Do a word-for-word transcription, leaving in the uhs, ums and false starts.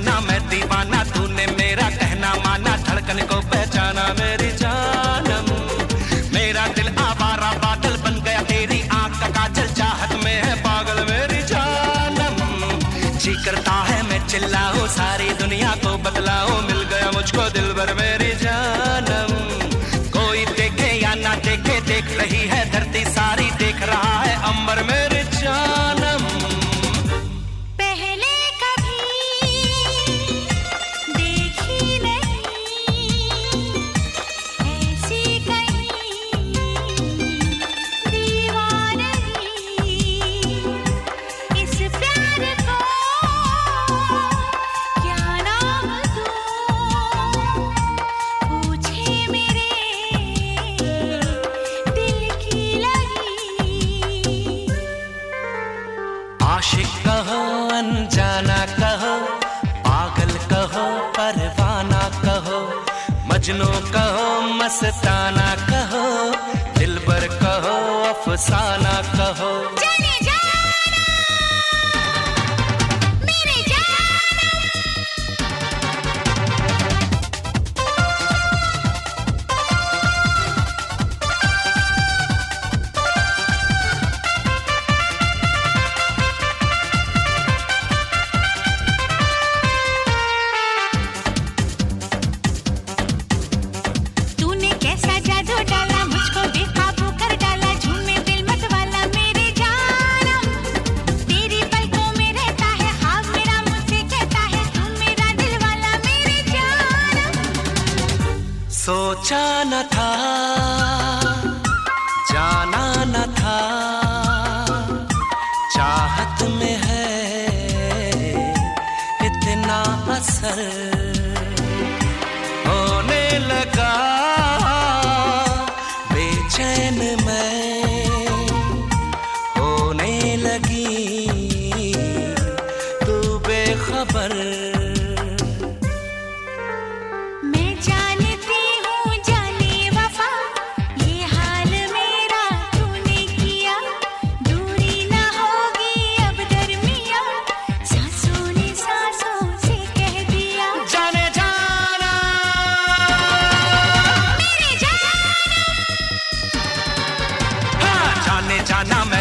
जाना मैं दीवाना, तूने मेरा कहना माना, धड़कन को पहचाना मेरी जानम। मेरा दिल आवारा बादल बन गया, तेरी आंख का काजल चाहत में है पागल मेरी जानम। जी करता है मैं चिल्लाऊं, सारी दुनिया को बतलाऊं, मिल गया मुझको दिल भर मेरी जानम। कोई देखे या ना देखे, देख रही है धरती सारी, देख रहा है अंबर मेरी जानम। पहले कभी देखी नहीं ऐसी कहीं दीवानगी, इस प्यार को क्या नाम दूं, पूछे मेरे दिल की लगी। आशिक कहो अनजाना कहो, पागल कहो परवाना कहो, मजनू कहो मस्ताना कहो, दिलबर कहो अफसाना कहो। जाने जाना मेरे जाना, तूने कैसा जादू डाला मुझको बेकाबू कर डाला, झूमे दिल मत वाला मेरे जानम। तेरी पलकों में रहता है ख्वाब मेरा, मुझसे कहता है तू मेरा दिल वाला मेरे जानम। सोचा न था जाना न था, चाहत में है इतना असर, होने लगा बेचैन मैं, होने लगी तू बेखबर। मैं जानती हूँ जाने वफा, ये हाल मेरा तूने किया, दूरी ना होगी अब दरमिया, सांसों ने सांसों से कह दिया। जाने जाना मेरे जानम, हाँ, जाने जाना मैं